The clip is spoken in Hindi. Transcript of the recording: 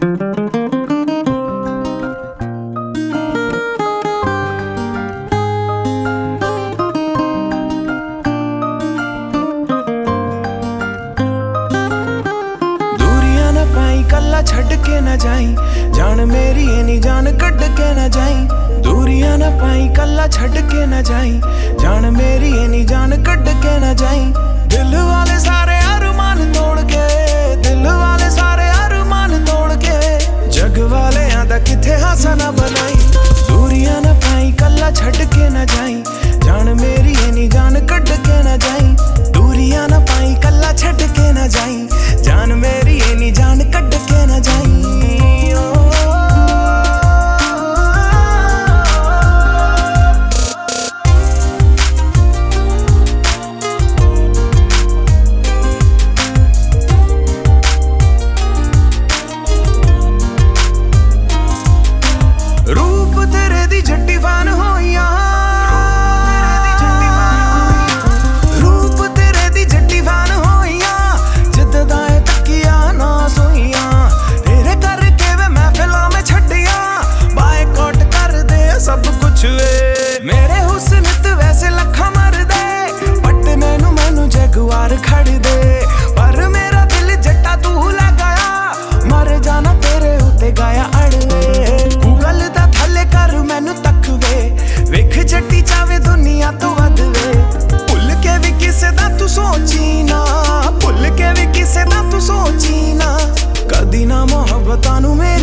कल्ला छड़ के न जाई, जान मेरी नी जान कट के न जाई। दूरियां न पाई कल्ला छड़ के न जाई, जान मेरी नी जान कट के न जाई। दिल वाले सारे अरमान तोड़ के, दिल वाले सारे अरमान तोड़ के, जग वाले आंदा किथे हासा ना बनाई। दूरियां न पाई कल्ला छड़ के न जाई, जान मेरी नी जान कट के न जाई। दूरियां न पाई कल्ला छड़ के न जाई, जान मेरी नी जान कट के न जाई। रूप तेरे दी जट्टी फान होइया, रूप तेरे दी जट्टी फान होइया, जिद्दां ए तकिया ना सोइया। तेरे करके वे महफिलां में छड्डिया, बायकॉट कर दे सब कुछ वे। मेरे हुस्न ते वैसे लखां मर दे, बट मैनू जगुआर खड़ दे। पर मेरा दिल जट्टा तू लै गया, मर जाना तेरे उत्ते गाया अड़वे। गूगल दा थल्ले कर मैनू तक वे, वेख जट्टी चावे दुनिया तो वध वे। भुल के भी किसे दा तू सोची ना, भुल के भी किसे दा तू सोची ना, कदी ना मोहब्बतां नू